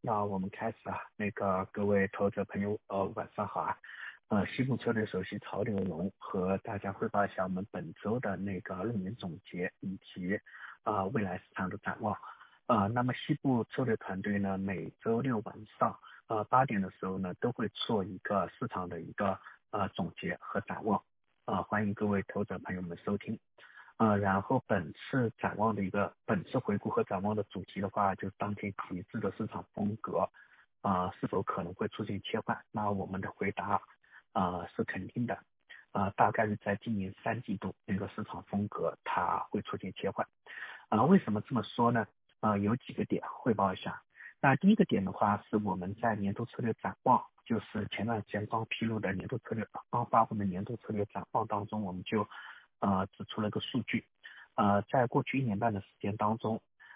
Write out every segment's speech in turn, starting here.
那我们开始啊，各位投资者朋友，晚上好啊。西部策略首席曹柳荣和大家汇报一下我们本周的论点总结以及未来市场的展望。那么西部策略团队呢，每周六晚上8点的时候呢，都会做一个市场的一个总结和展望。欢迎各位投资者朋友们收听。然后本次回顾和展望的主题的话，就是当前体制的市场风格是否可能会出现切换？那我们的回答是肯定的。大概是在今年3季度市场风格它会出现切换。为什么这么说呢？有几个点汇报一下。那第一个点的话是我们在年度策略展望，就是前段时间刚披露的刚发布的年度策略展望当中，我们就指出了个数据。在过去1年半的时间当中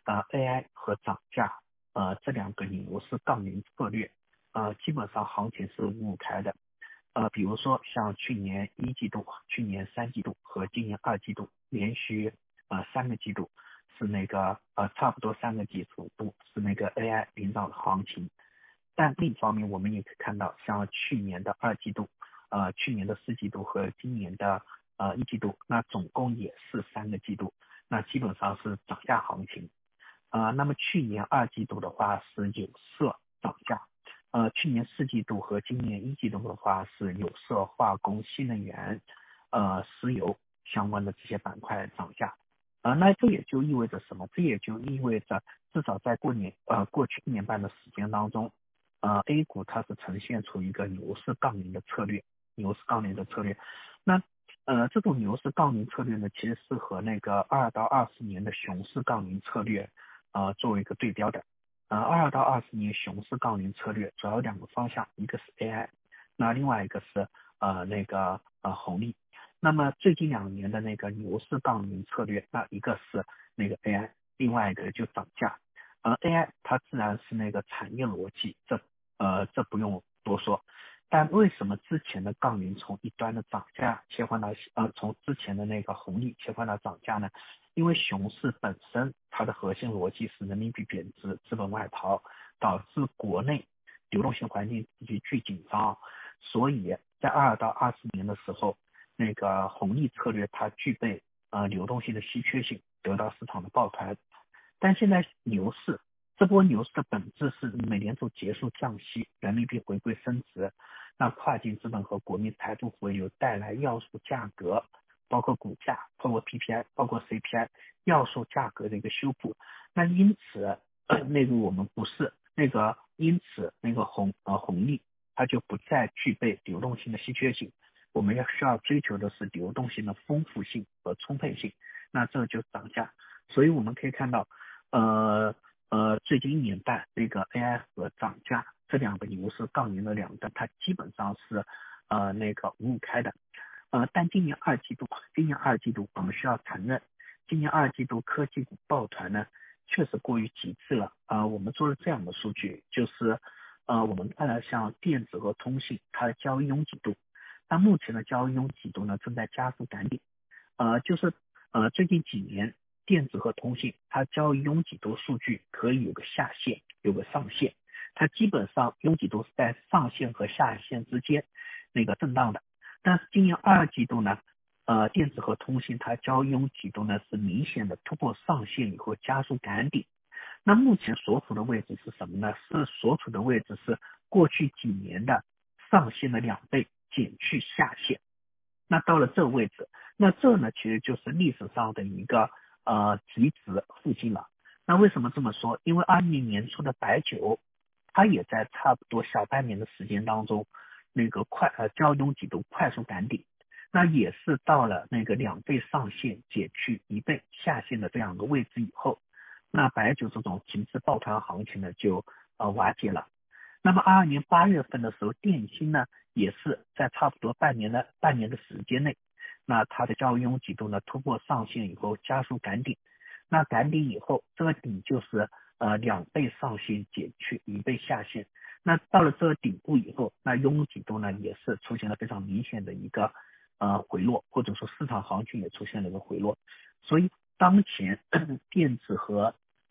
，AI 和涨价这两个牛市杠铃策略基本上行情是五五开的。比如说像去年1季度、去年3季度和今年2季度连续3个季度是差不多3个季度是AI 领导的行情。但另一方面我们也可以看到，像去年的2季度、去年的4季度和今年的1季度，那总共也是3个季度，那基本上是涨价行情。那么去年2季度的话是有色涨价，去年4季度和今年1季度的话是有色、化工、新能源、石油相关的这些板块涨价。那这也就意味着什么？这也就意味着至少在过去1年半的时间当中，A 股它是呈现出一个牛市杠铃的策略。那这种牛市杠铃策略呢，其实是和22到24年的熊市杠铃策略作为一个对标的。22到24年熊市杠铃策略主要有2个方向，一个是 AI， 那另外一个是红利。那么最近2年的牛市杠铃策略，那一个是AI， 另外一个就涨价。AI 它自然是产业逻辑，这不用多说。但为什么之前的杠铃从一端的涨价切换到从之前的红利切换到涨价呢？因为熊市本身它的核心逻辑是人民币贬值、资本外逃，导致国内流动性环境急剧紧张，所以在22到24年的时候，红利策略它具备流动性的稀缺性，得到市场的抱团。但现在这波牛市的本质是美联储结束降息，人民币回归升值，让跨境资本和国民财富回流带来要素价格，包括股价、包括 PPI、包括 CPI 要素价格的一个修复。那因此我们不是因此红利它就不再具备流动性的稀缺性，我们需要追求的是流动性的丰富性和充沛性，那这就涨价。所以我们可以看到最近1年半AI 和涨价这2个牛市杠铃的两端，它基本上是五五开的。但今年二季度我们需要承认，今年2季度科技股抱团呢确实过于极致了。我们做了这样的数据，就是我们看了像电子和通信它的交易拥挤度，那目前的交易拥挤度呢正在加速赶顶。最近几年电子和通信它交易拥挤度数据可以有个下限有个上限，它基本上拥挤度是在上限和下限之间震荡的。但是今年2季度呢电子和通信它交易拥挤度呢是明显的突破上限以后加速赶顶。那目前所处的位置是什么呢？所处的位置是过去几年的上限的2倍减去下限。那到了这个位置，那这呢其实就是历史上的一个极值附近了。那为什么这么说？因为2020年初的白酒它也在差不多小半年的时间当中交易拥挤度快速赶顶，那也是到了2倍上限减去1倍下限的这样一个位置以后，那白酒这种极致抱团行情呢就瓦解了。那么22年8月份的时候，电芯呢也是在差不多半年的时间内，那它的交易拥挤度呢突破上限以后加速赶顶。那赶顶以后，这个顶就是2倍上限减去1倍下限。那到了这个顶部以后，那拥挤度呢也是出现了非常明显的一个回落，或者说市场行情也出现了一个回落。所以当前电子和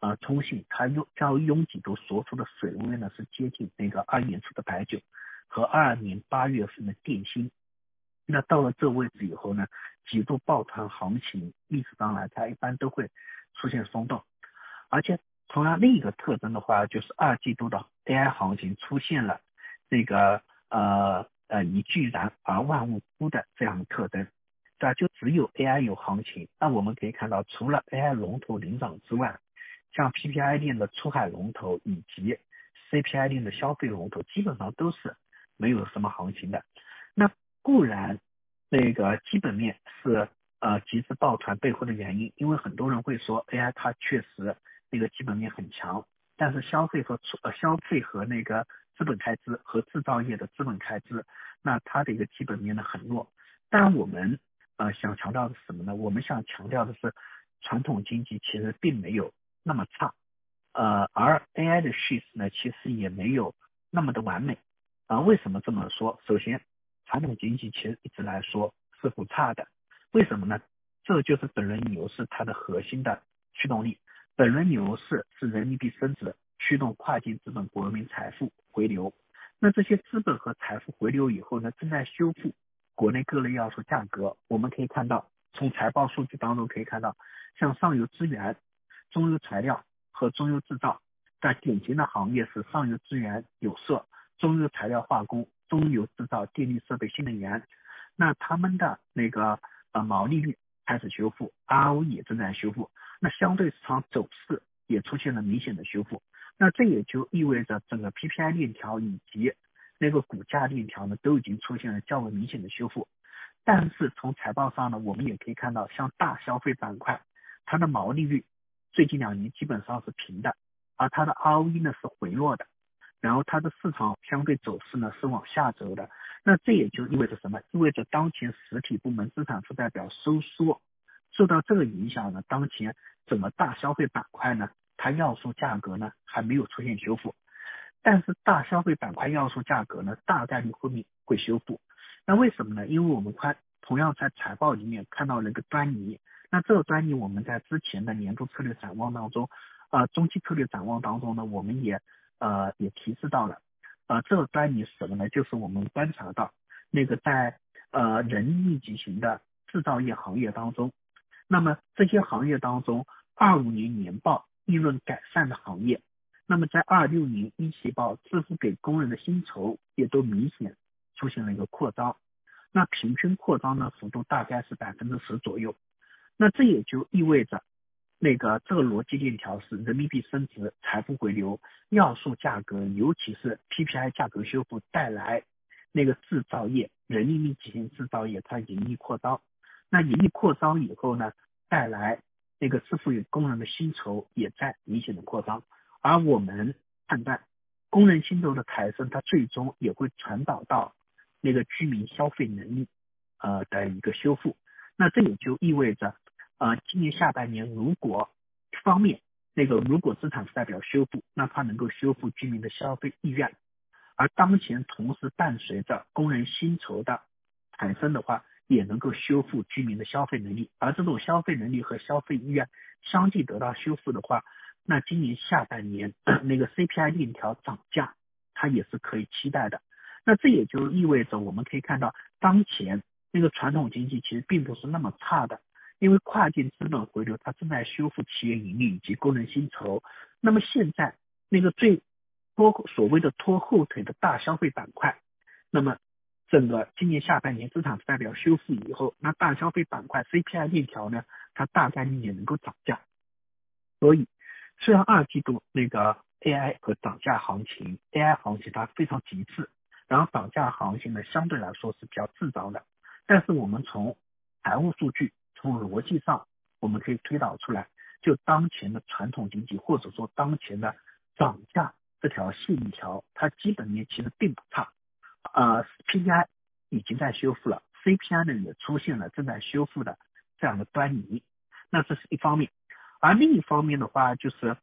通信它较拥挤度所处的水位呢是接近那个2年初的白酒和22年8月份的电信。那到了这位置以后呢，几度抱团行情历史上来它一般都会出现松动，而且同样另一个特征的话，就是二季度的 AI 行情出现了这个一句燃而万物枯的这样的特征，对吧？就只有 AI 有行情。那我们可以看到，除了 AI 龙头领涨之外，像 PPI 链的出海龙头以及 CPI 链的消费龙头，基本上都是没有什么行情的。那固然那个基本面是集资抱团背后的原因，因为很多人会说 AI 它确实那个基本面很强，但是消费和那个资本开支和制造业的资本开支，那它的一个基本面呢很弱。但我们想强调的是什么呢？我们想强调的是传统经济其实并没有那么差，而 AI 的叙事呢其实也没有那么的完美。为什么这么说？首先传统经济其实一直来说是不差的，为什么呢？这就是本轮牛市它的核心的驱动力。本轮牛市是人民币升值驱动跨境资本国民财富回流，那这些资本和财富回流以后呢，正在修复国内各类要素价格。我们可以看到，从财报数据当中可以看到，像上游资源、中游材料和中游制造，在典型的行业是上游资源有色、中游材料化工、中游制造、电力设备、新能源，那他们的那个毛利率开始修复， ROE 也正在修复，那相对市场走势也出现了明显的修复。那这也就意味着整个 PPI 链条以及那个股价链条呢都已经出现了较为明显的修复。但是从财报上呢，我们也可以看到，像大消费板块，它的毛利率最近2年基本上是平的，而它的 ROE 呢是回落的，然后它的市场相对走势呢是往下走的。那这也就意味着什么？意味着当前实体部门资产负债表收缩，受到这个影响呢，当前整个大消费板块呢，它要素价格呢还没有出现修复，但是大消费板块要素价格呢大概率会修复。那为什么呢？因为我们同样在财报里面看到了一个端倪，那这个端倪我们在之前的年度策略展望当中，中期策略展望当中呢，我们也提示到了，这个端倪是什么呢？就是我们观察到那个在人力密集型的制造业行业当中，那么这些行业当中25年年报利润改善的行业，那么在26年一季报支付给工人的薪酬也都明显出现了一个扩张，那平均扩张的幅度大概是10%左右。那这也就意味着那个这个逻辑链条是人民币升值、财富回流、要素价格，尤其是 PPI 价格修复带来那个制造业、人力密集型制造业它盈利扩张。那盈利扩张以后呢，带来那个支付给工人的薪酬也在明显的扩张。而我们判断，工人薪酬的抬升，它最终也会传导到那个居民消费能力的一个修复。那这也就意味着今年下半年如果一方面如果资产负债表修复，那它能够修复居民的消费意愿，而当前同时伴随着工人薪酬的产生的话，也能够修复居民的消费能力，而这种消费能力和消费意愿相继得到修复的话，那今年下半年那个 CPI 链条涨价它也是可以期待的。那这也就意味着我们可以看到，当前那个传统经济其实并不是那么差的，因为跨境资本回流它正在修复企业盈利以及工人薪酬。那么现在那个所谓的拖后腿的大消费板块，那么整个今年下半年资产负债表修复以后，那大消费板块 CPI 链条呢，它大概率也能够涨价。所以虽然二季度那个 AI 和涨价行情 ，AI 行情它非常极致，然后涨价行情呢相对来说是比较自招的，但是我们从财务数据、从逻辑上，我们可以推导出来，就当前的传统经济或者说当前的涨价这条线一条，它基本面其实并不差。PPI 已经在修复了 ，CPI 呢也出现了正在修复的这样的端倪，那这是一方面。而另一方面的话，就是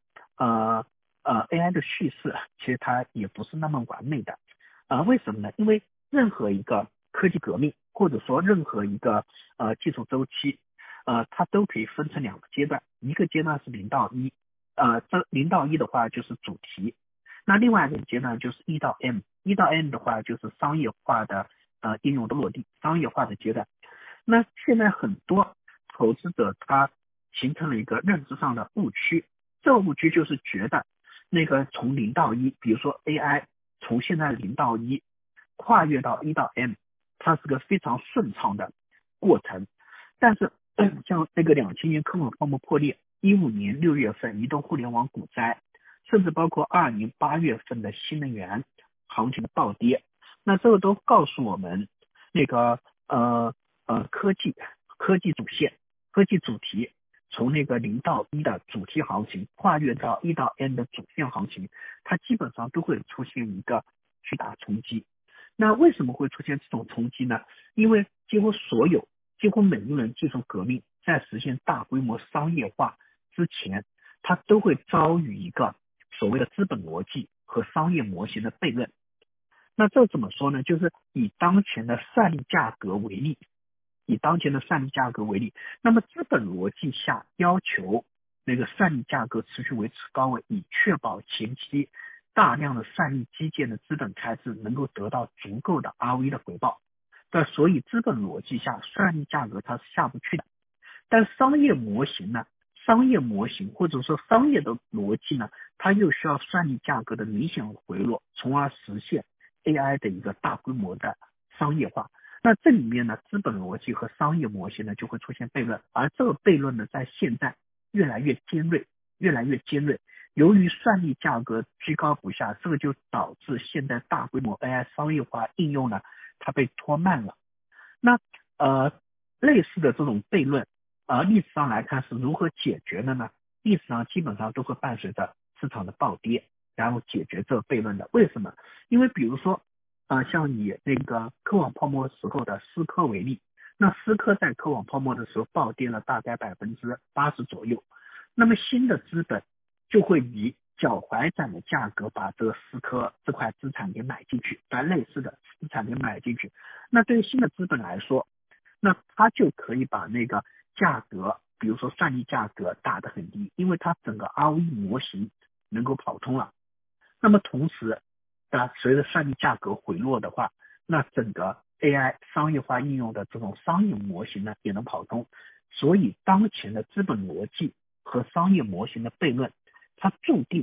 AI 的叙事其实它也不是那么完美的。为什么呢？因为任何一个科技革命或者说任何一个技术周期，它都可以分成2个阶段，一个阶段是0到1， 这0到1的话就是主题，那另外一个阶段就是1到 M，1到 M 的话就是商业化的应用的落地，商业化的阶段。那现在很多投资者他形成了一个认知上的误区，这个误区就是觉得那个从0到1，比如说 AI 从现在的0到1跨越到1到 M， 它是个非常顺畅的过程。但是像那个2000年科网泡沫破裂，15年6月份移动互联网股灾，甚至包括22年8月份的新能源行情的暴跌，那这个都告诉我们那个科技主线、科技主题从那个0到1的主题行情跨越到1到 N 的主线行情，它基本上都会出现一个巨大冲击。那为什么会出现这种冲击呢？因为几乎每一轮技术革命在实现大规模商业化之前，它都会遭遇一个所谓的资本逻辑和商业模型的悖论。那这怎么说呢？就是以当前的算力价格为例，那么资本逻辑下要求那个算力价格持续维持高位，以确保前期大量的算力基建的资本开支能够得到足够的 ROE 的回报。那所以资本逻辑下算力价格它是下不去的。但商业模型或者说商业的逻辑呢，它又需要算力价格的明显回落，从而实现 AI 的一个大规模的商业化。那这里面呢，资本逻辑和商业模型呢就会出现悖论，而这个悖论呢，在现在越来越尖锐。由于算力价格居高不下，这个就导致现在大规模 AI 商业化应用呢，它被拖慢了。那类似的这种悖论，历史上来看是如何解决的呢？历史上基本上都会伴随着市场的暴跌，然后解决这个悖论的。为什么？因为比如说像以那个科网泡沫时候的思科为例，那思科在科网泡沫的时候暴跌了大概80%左右，那么新的资本就会以脚踝斩的价格把这个思科这块资产给买进去，把类似的资产给买进去。那对于新的资本来说，那它就可以把那个价格，比如说算力价格打得很低，因为它整个 ROE 模型能够跑通了。那么同时随着算力价格回落的话，那整个 AI 商业化应用的这种商业模型呢也能跑通。所以当前的资本逻辑和商业模型的悖论，它注定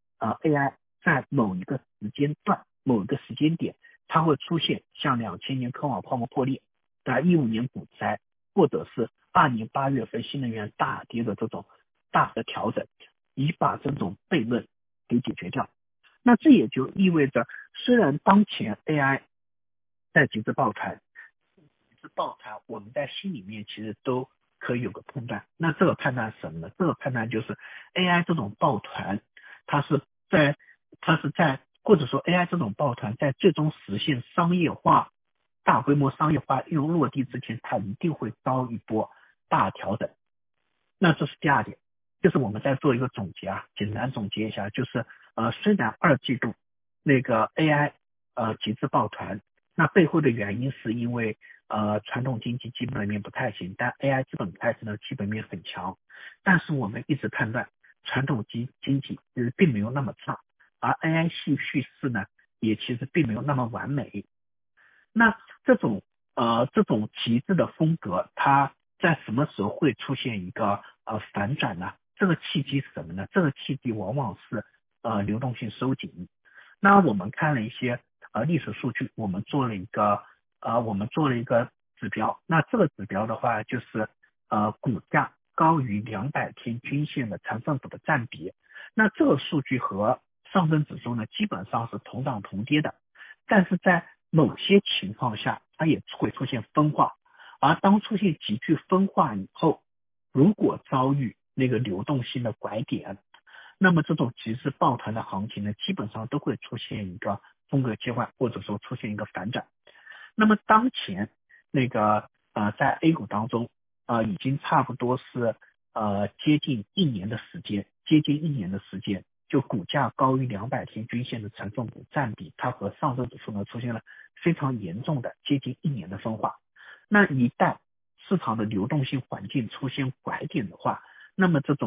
AI 在某一个时间段、某一个时间点，它会出现像2000年科网泡沫破裂、15年股灾，或者是22年8月份新能源大跌的这种大的调整，以把这种悖论给解决掉。那这也就意味着，虽然当前 AI 在极致抱团，我们在心里面其实都可以有个判断。那这个判断是什么呢？这个判断就是 AI 这种抱团，它是在或者说 AI 这种抱团在最终实现大规模商业化应用落地之前，它一定会遭一波大调整。那这是第二点，就是我们再做一个总结简单总结一下，就是虽然2季度那个 AI 极致抱团，那背后的原因是因为传统经济基本面不太行，但 AI 资本开支呢基本面很强。但是我们一直判断传统经济并没有那么差，而 AI 叙事呢也其实并没有那么完美。那这种极致的风格，它在什么时候会出现一个反转呢？这个契机是什么呢？这个契机往往是流动性收紧。那我们看了一些历史数据，我们做了一个指标。那这个指标的话，就是股价高于200天均线的成分股的占比。那这个数据和上证指数呢，基本上是同涨同跌的，但是在某些情况下，它也会出现分化。而当出现急剧分化以后，如果遭遇那个流动性的拐点，那么这种极致抱团的行情呢，基本上都会出现一个风格切换，或者说出现一个反转。那么当前那个在 A 股当中已经差不多是接近一年的时间，就股价高于200天均线的成分股占比，它和上证指数呢出现了非常严重的接近1年的分化。那一旦市场的流动性环境出现拐点的话，那么这种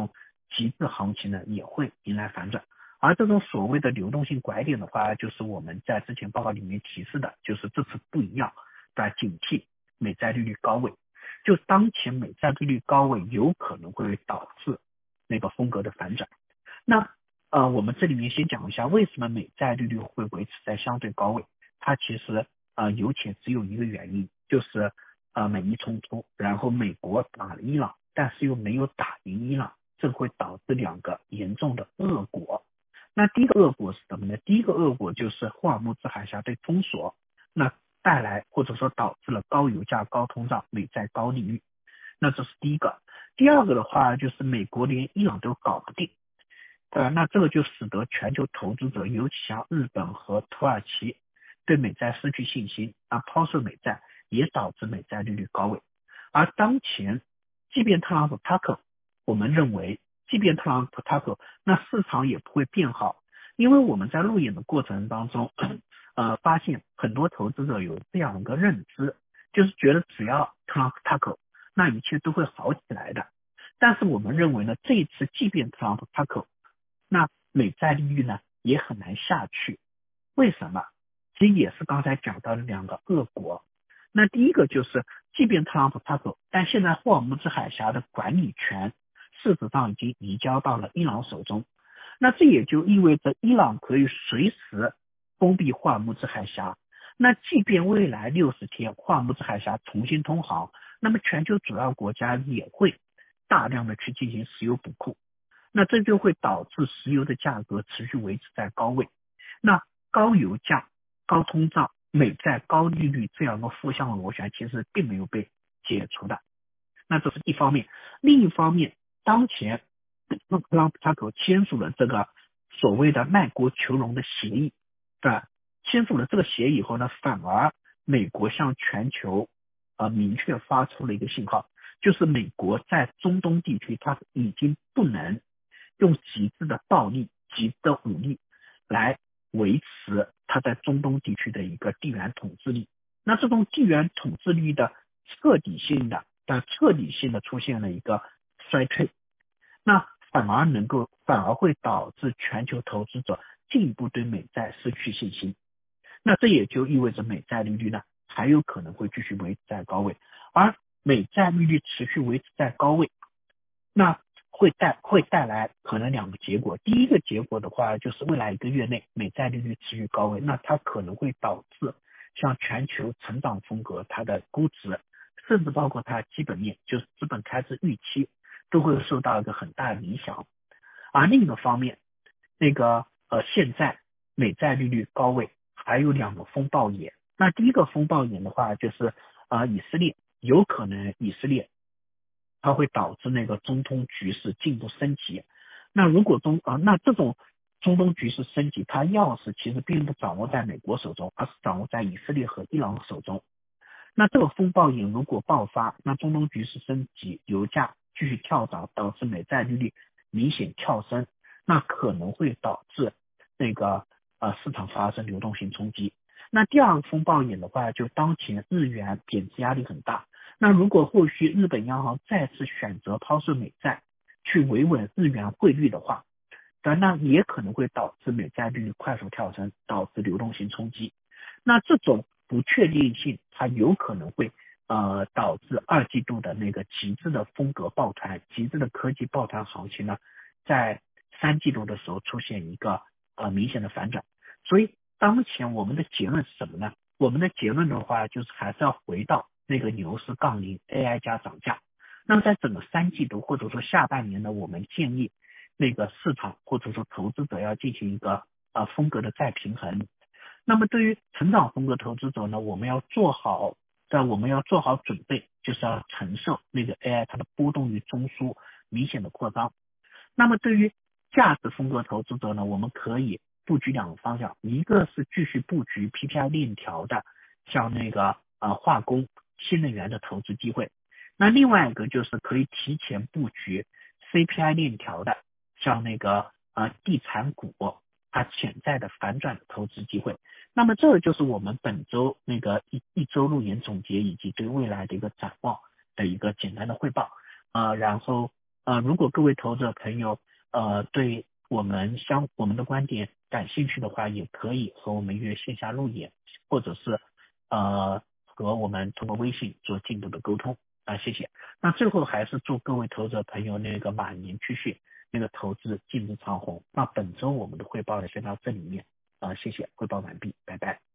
极致行情呢也会迎来反转。而这种所谓的流动性拐点的话，就是我们在之前报告里面提示的，就是这次不一样，警惕美债利率高位，就当前美债利率高位有可能会导致那个风格的反转。那我们这里面先讲一下为什么美债利率会维持在相对高位，它其实有且只有一个原因，就是美伊冲突，然后美国打了伊朗，但是又没有打赢伊朗，这会导致两个严重的恶果。那第一个恶果是什么呢？第一个恶果就是霍尔木兹海峡被封锁，那带来或者说导致了高油价、高通胀、美债高利率，那这是第一个。第二个的话就是美国连伊朗都搞不定，那这个就使得全球投资者，尤其像日本和土耳其对美债失去信心，抛售美债，也导致美债利率高位。而当前即便特朗普他可，我们认为即便特朗普他可，那市场也不会变好，因为我们在路演的过程当中发现很多投资者有这样一个认知，就是觉得只要特朗普他可，那一切都会好起来的。但是我们认为呢，这一次即便特朗普他可，那美债利率呢也很难下去。为什么？其实也是刚才讲到的两个恶果。那第一个就是，即便特朗普他走，但现在霍尔木兹海峡的管理权事实上已经移交到了伊朗手中。那这也就意味着伊朗可以随时封闭霍尔木兹海峡。那即便未来60天霍尔木兹海峡重新通航，那么全球主要国家也会大量的去进行石油补库。那这就会导致石油的价格持续维持在高位。那高油价、高通胀、美债高利率这样的负向螺旋其实并没有被解除的。那这是一方面。另一方面，当前特朗普他可签署了这个所谓的卖国求荣的协议，对吧？签署了这个协议以后呢，反而美国向全球明确发出了一个信号，就是美国在中东地区它已经不能用极致的暴力、极致的武力来维持它在中东地区的一个地缘统治力。那这种地缘统治力的彻底性的出现了一个衰退，那反而会导致全球投资者进一步对美债失去信心。那这也就意味着美债利率呢还有可能会继续维持在高位，而美债利率持续维持在高位，那会带来可能两个结果。第一个结果的话，就是未来1个月内美债利率持续高位，那它可能会导致像全球成长风格它的估值，甚至包括它基本面，就是资本开支预期，都会受到一个很大的影响。而另一个方面，现在美债利率高位还有2个风暴眼。那第一个风暴眼的话，就是以色列有可能它会导致那个中东局势进一步升级。那如果那这种中东局势升级，它钥匙其实并不掌握在美国手中，而是掌握在以色列和伊朗手中。那这个风暴眼如果爆发，那中东局势升级，油价继续跳涨，导致美债利率明显跳升，那可能会导致市场发生流动性冲击。那第二个风暴眼的话，就当前日元贬值压力很大。那如果后续日本央行再次选择抛售美债去维稳日元汇率的话，那也可能会导致美债利率快速跳升，导致流动性冲击。那这种不确定性，它有可能会导致2季度的那个极致的风格抱团、极致的科技抱团行情呢，在3季度的时候出现一个明显的反转。所以当前我们的结论是什么呢？我们的结论的话，就是还是要回到那个牛市杠铃 AI 加涨价。那么在整个3季度或者说下半年呢，我们建议那个市场或者说投资者要进行一个风格的再平衡。那么对于成长风格投资者呢，我们要做好准备，就是要承受那个 AI 它的波动率中枢明显的扩张。那么对于价值风格投资者呢，我们可以布局2个方向，一个是继续布局 PPI 链条的，像化工、新能源的投资机会。那另外一个就是可以提前布局 CPI 链条的，像地产股它潜在的反转的投资机会。那么这就是我们本周一周路演总结以及对未来的一个展望的一个简单的汇报。然后如果各位投资者朋友对我们的观点感兴趣的话，也可以和我们约线下路演，或者是和我们通过微信做进一步的沟通谢谢。那最后还是祝各位投资者朋友那个马年继续那个投资金字长红。那本周我们的汇报呢先到这里面谢谢，汇报完毕，拜拜。